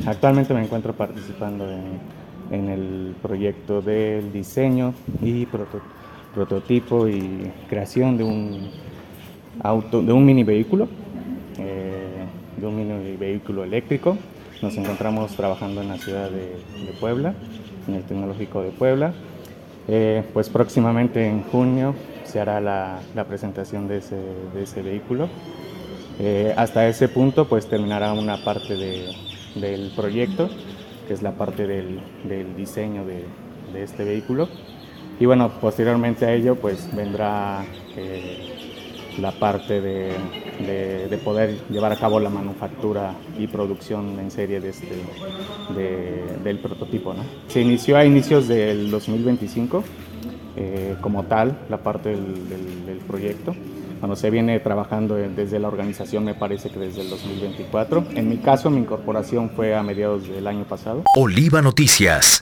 Actualmente me encuentro participando en el proyecto del diseño y prototipo y creación de un mini vehículo, eléctrico. Nos encontramos trabajando en la ciudad de Puebla, en el Tecnológico de Puebla. Pues próximamente en junio se hará la presentación de ese vehículo. Hasta ese punto pues terminará una parte del proyecto, que es la parte del diseño de este vehículo. Y bueno, posteriormente a ello pues vendrá la parte de poder llevar a cabo la manufactura y producción en serie del prototipo, ¿no? Se inició a inicios del 2025 como tal la parte del proyecto. Bueno, se viene trabajando desde la organización, me parece que desde el 2024. En mi caso, mi incorporación fue a mediados del año pasado. Oliva Noticias.